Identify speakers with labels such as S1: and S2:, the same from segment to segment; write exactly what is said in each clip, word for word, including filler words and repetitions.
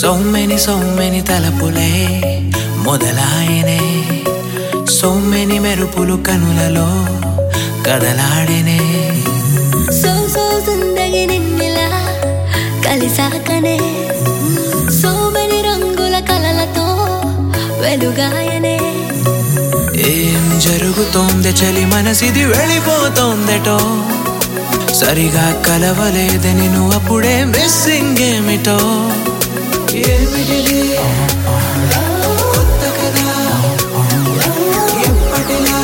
S1: So many, so many తలపులే మొదలాయనే So many మెరుపులు కనులలో కదలాడేనే
S2: so so జిందగీ నిన్నిలా కలిసాకనే so many రంగుల కలలతో వెలుగాయనే
S1: ఏం జరుగుతోంది చలి మనసిది వెళ్ళిపోతోందటో సరిగా కలవలేదని నువ్వు అప్పుడే మిస్సింగ్ ఏమిటో ఏమిటిది కొత్త కదా ఎప్పటిలా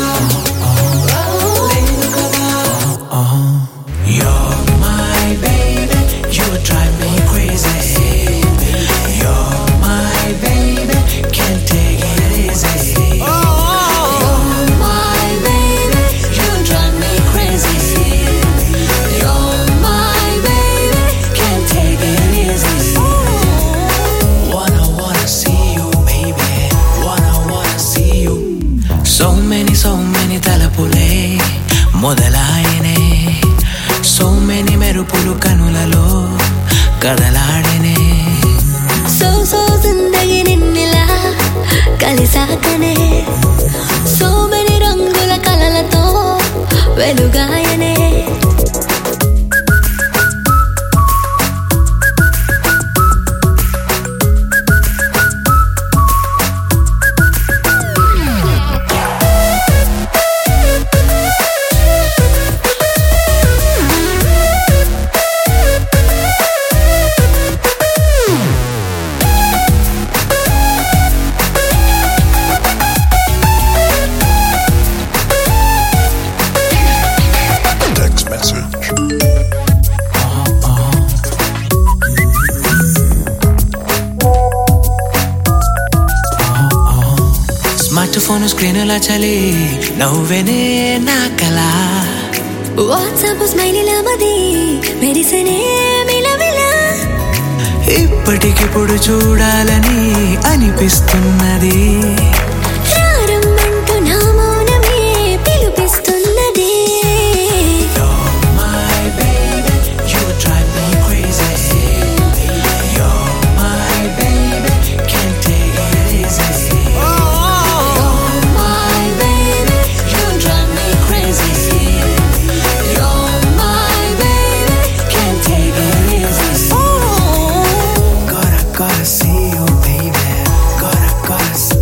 S1: లేదు కదా You're my baby, you drive me crazy You're my baby, can't take it easy You're my baby, you drive me crazy You're my baby, can't take it easy Wanna, wanna see you, baby Wanna, wanna see you So many, so many తలపులే మొదలాయనే So many మెరుపులు కనులలో కదలాడనే
S2: so so జిందగీ నిన్నిలా కలిసాకనే so many రంగుల కలలతో వెలుగాయనే
S1: smart phone స్క్రీనుల చలి నవ్వెనే నా కళ
S2: WhatsApp స్మైలీల మది మెరిసెనే మిలమిలా
S1: ఇప్పటికిప్పుడు చూడాలని అనిపిస్తున్నది
S2: రారమ్మంటూ నా మౌనమే పిలుపిస్తున్నది
S1: You're my baby, you drive me crazy You're my baby, can't take it easy You're my baby, you drive me crazy You're my baby, can't take it easy Gotta, gotta see you, baby Gotta, gotta see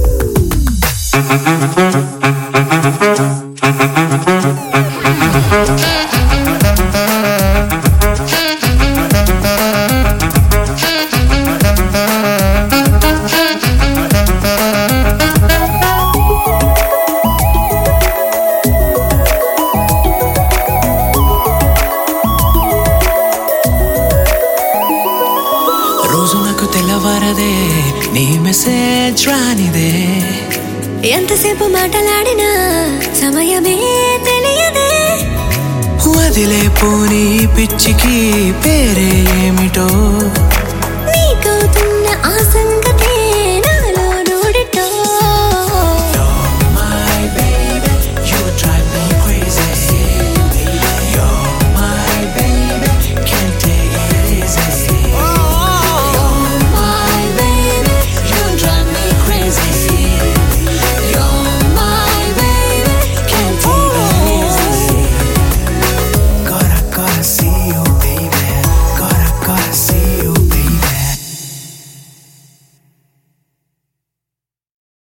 S1: రోజు నాకు తెల్లవారదే నీ message రానిదే
S2: ఎంతసేపు మాటలాడినా సమయమే తెలియదే
S1: వదిలే పోనీ పిచ్చికి పేరే ఏమిటో
S2: నీకవుతున్న ఆ సంగతి